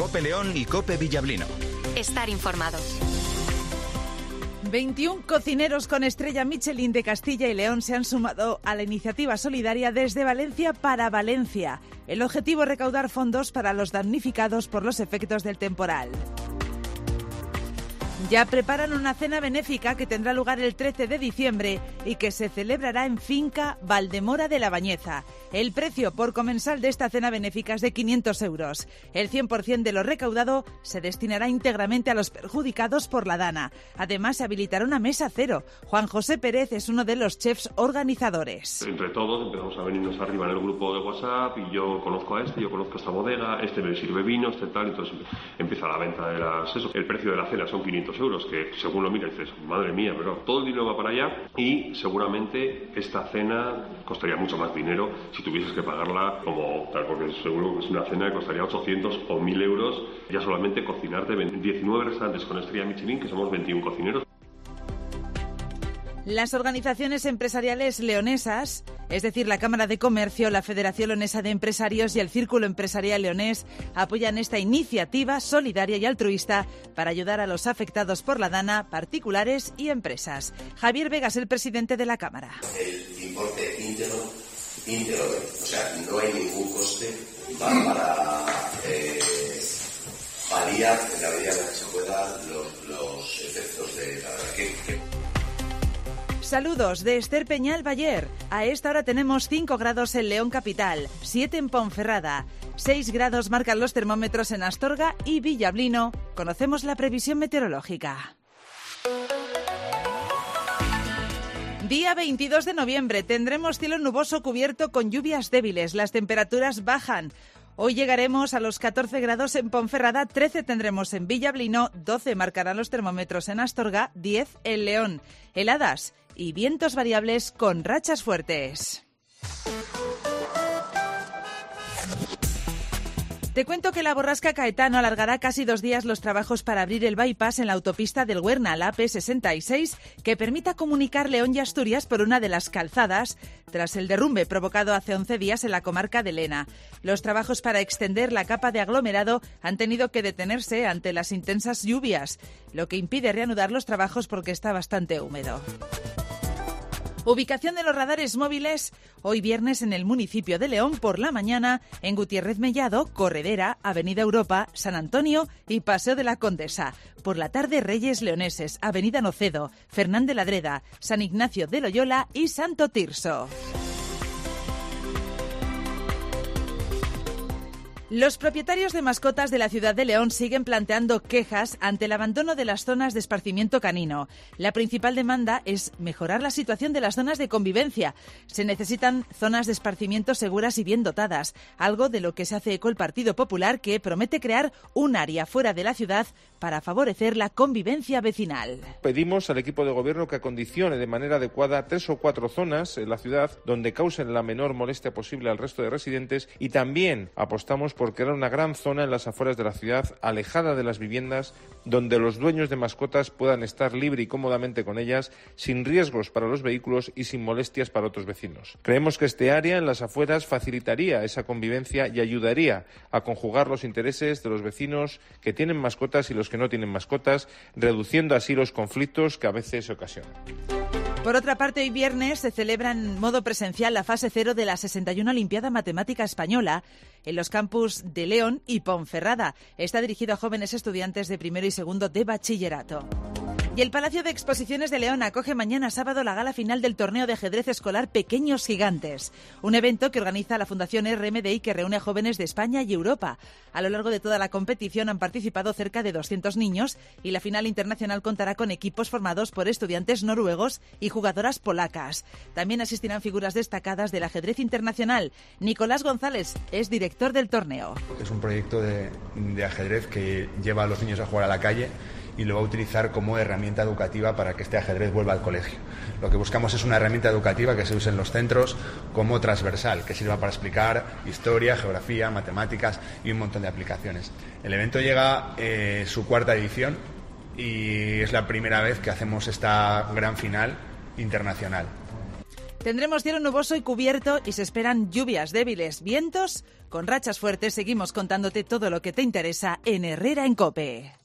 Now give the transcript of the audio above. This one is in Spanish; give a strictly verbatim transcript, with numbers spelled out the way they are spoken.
COPE León y COPE Villablino. Estar informados. veintiún cocineros con estrella Michelin de Castilla y León se han sumado a la iniciativa solidaria Desde Valencia para Valencia. El objetivo es recaudar fondos para los damnificados por los efectos del temporal. Ya preparan una cena benéfica que tendrá lugar el trece de diciembre y que se celebrará en Finca Valdemora de la Bañeza. El precio por comensal de esta cena benéfica es de quinientos euros. El cien por ciento de lo recaudado se destinará íntegramente a los perjudicados por la Dana. Además, se habilitará una mesa cero. Juan José Pérez es uno de los chefs organizadores. Entre todos empezamos a venirnos arriba en el grupo de WhatsApp y yo conozco a este, yo conozco esta bodega, este me sirve vino, este tal, entonces empieza la venta de las... Eso. El precio de la cena son quinientos euros, que según lo miras dices, madre mía, pero todo el dinero va para allá y seguramente esta cena costaría mucho más dinero si tuvieses que pagarla como tal, porque seguro que es una cena que costaría ochocientos o mil euros ya solamente cocinarte. diecinueve restaurantes con estrella Michelin, que somos veintiún cocineros. Las organizaciones empresariales leonesas, es decir, la Cámara de Comercio, la Federación Leonesa de Empresarios y el Círculo Empresarial Leonés, apoyan esta iniciativa solidaria y altruista para ayudar a los afectados por la Dana, particulares y empresas. Javier Vegas, el presidente de la Cámara. El importe íntegro, íntegro, o sea, no hay ningún coste para eh, paliar en la medida en la que se pueda los, los efectos de la verdad. Que, que... Saludos de Esther Peñal Bayer. A esta hora tenemos cinco grados en León Capital, siete en Ponferrada, seis grados marcan los termómetros en Astorga y Villablino. Conocemos la previsión meteorológica. Día veintidós de noviembre, tendremos cielo nuboso cubierto con lluvias débiles. Las temperaturas bajan. Hoy llegaremos a los catorce grados en Ponferrada, trece tendremos en Villablino, doce marcarán los termómetros en Astorga, diez en León. Heladas y vientos variables con rachas fuertes. Te cuento que la borrasca Caetano alargará casi dos días los trabajos para abrir el bypass en la autopista del Huerna, la A P sesenta y seis, que permita comunicar León y Asturias por una de las calzadas, tras el derrumbe provocado hace once días en la comarca de Lena. Los trabajos para extender la capa de aglomerado han tenido que detenerse ante las intensas lluvias, lo que impide reanudar los trabajos porque está bastante húmedo. Ubicación de los radares móviles hoy viernes en el municipio de León por la mañana, en Gutiérrez Mellado, Corredera, Avenida Europa, San Antonio y Paseo de la Condesa. Por la tarde Reyes Leoneses, Avenida Nocedo, Fernández Ladreda, San Ignacio de Loyola y Santo Tirso. Los propietarios de mascotas de la ciudad de León siguen planteando quejas ante el abandono de las zonas de esparcimiento canino. La principal demanda es mejorar la situación de las zonas de convivencia. Se necesitan zonas de esparcimiento seguras y bien dotadas, algo de lo que se hace eco el Partido Popular, que promete crear un área fuera de la ciudad para favorecer la convivencia vecinal. Pedimos al equipo de gobierno que acondicione de manera adecuada tres o cuatro zonas en la ciudad donde causen la menor molestia posible al resto de residentes, y también apostamos por crear una gran zona en las afueras de la ciudad, alejada de las viviendas, donde los dueños de mascotas puedan estar libre y cómodamente con ellas, sin riesgos para los vehículos y sin molestias para otros vecinos. Creemos que este área en las afueras facilitaría esa convivencia y ayudaría a conjugar los intereses de los vecinos que tienen mascotas y los que no tienen mascotas, reduciendo así los conflictos que a veces se ocasionan. Por otra parte, hoy viernes se celebra en modo presencial la fase cero de la sesenta y una Olimpiada Matemática Española en los campus de León y Ponferrada. Está dirigido a jóvenes estudiantes de primero y segundo de bachillerato. Y el Palacio de Exposiciones de León acoge mañana sábado la gala final del torneo de ajedrez escolar Pequeños Gigantes, un evento que organiza la Fundación R M D I, que reúne a jóvenes de España y Europa. A lo largo de toda la competición han participado cerca de doscientos niños y la final internacional contará con equipos formados por estudiantes noruegos y jugadoras polacas. También asistirán figuras destacadas del ajedrez internacional. Nicolás González es director del torneo. Es un proyecto de, de ajedrez que lleva a los niños a jugar a la calle y lo va a utilizar como herramienta educativa para que este ajedrez vuelva al colegio. Lo que buscamos es una herramienta educativa que se use en los centros como transversal, que sirva para explicar historia, geografía, matemáticas y un montón de aplicaciones. El evento llega eh, su cuarta edición y es la primera vez que hacemos esta gran final internacional. Tendremos cielo nuboso y cubierto y se esperan lluvias débiles, vientos con rachas fuertes. Seguimos contándote todo lo que te interesa en Herrera en COPE.